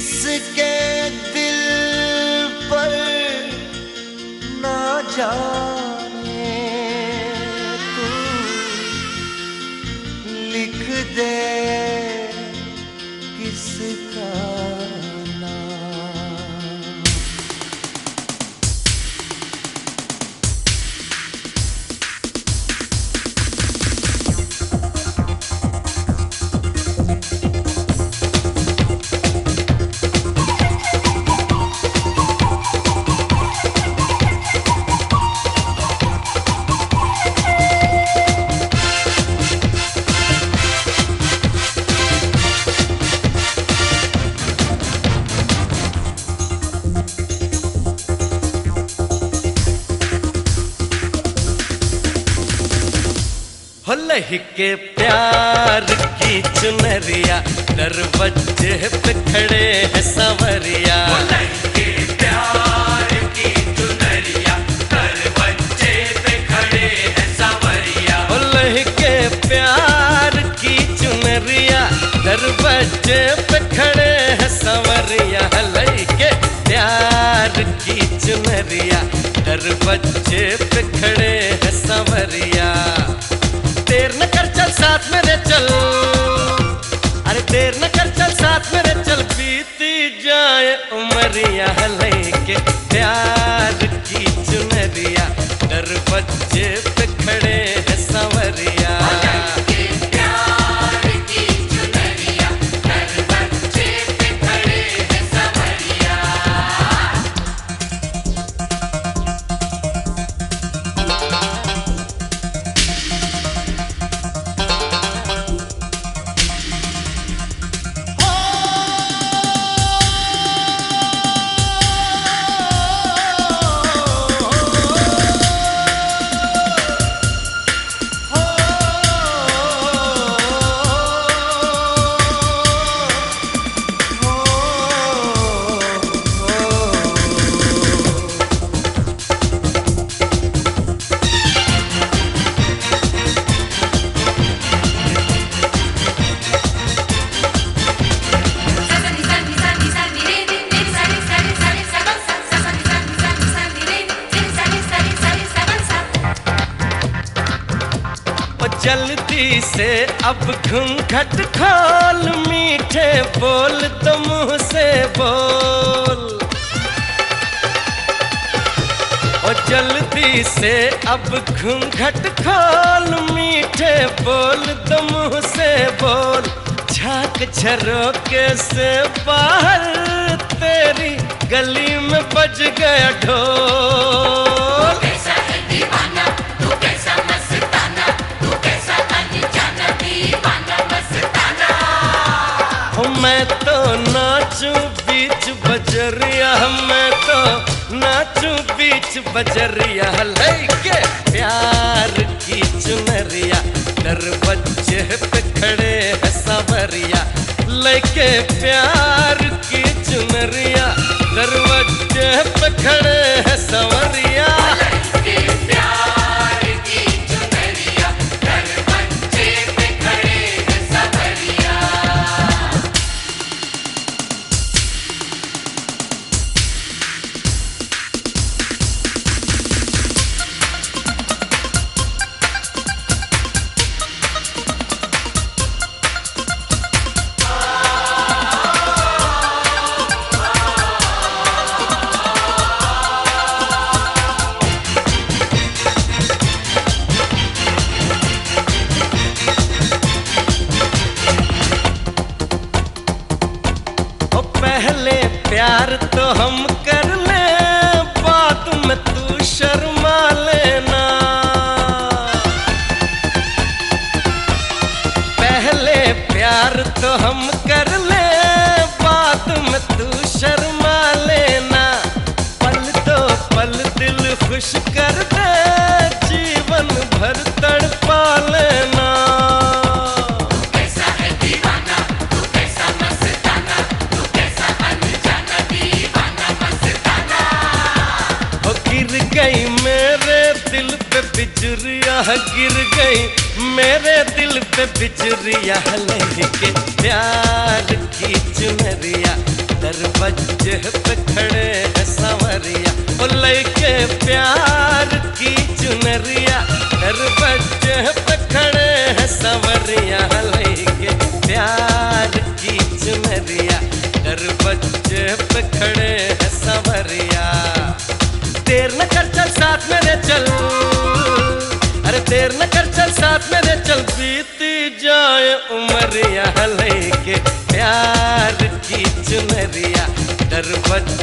किसके दिल पर ना जाने तू लिख दे किसका नाम। हो लहके प्यार की चुनरिया दरवाजे पे खड़े हैं संवरिया। हो लहके प्यार की चुनरिया दरवाजे पे खड़े हैं संवरिया। हो लहके प्यार की चुनरिया दरवाजे पे खड़े हैं संवरिया। लहके प्यार की चुनरिया दरवाजे पे खड़े हैं संवरिया। देर न कर चल साथ मेरे चल, अरे देर न कर चल साथ मेरे चल, बीती जाए उमरिया। लेके प्यार की चुनरिया दरवाजे पे खड़े हैं संवरिया। जल्दी से अब घूंघट खोल, मीठे बोल तो मुंह से बोल। ओ जल्दी से अब घूंघट खोल, मीठे बोल तो मुंह से बोल। झांक झरोके से बाहर तेरी गली में बज गया ढोल। कैसा है दीवाना तू, कैसा मस्ताना तू, कैसा अनजाना दीवाना मस्ताना। हो मैं तो नाचूं बीच बजरिया, मैं तो नाचूं बीच बजरिया। लेके प्यार की चुनरिया दरवाजे पे खड़े हैं संवरिया। लेके प्यार की चुनरिया दरवाजे पे खड़े हैं संवरिया। पहले प्यार तो हम कर ले, बाद में तू शर्मा लेना। पहले प्यार तो हम कर ले, बाद में तू शर्मा लेना। पल दो पल दिल खुश कर दे, जीवन भर तड़पा लेना। गिर गई मेरे दिल पे बिजुरिया, गिर गई मेरे दिल पे बिजुरिया। लेके प्यार की चुनरिया दरवाजे पे खड़े हैं सांवरिया, ओ लइके प्यार की चुनरिया। दरवाजे पे खड़े हैं सांवरिया, लइके प्यार की चुनरिया। दरवाजे पे खड़े हैं सांवरिया। देर न कर चल साथ मेरे चल, अरे देर न कर चल साथ मेरे चल, बीती जाए उमरिया। लइके प्यार की चुनरिया, दरवाजे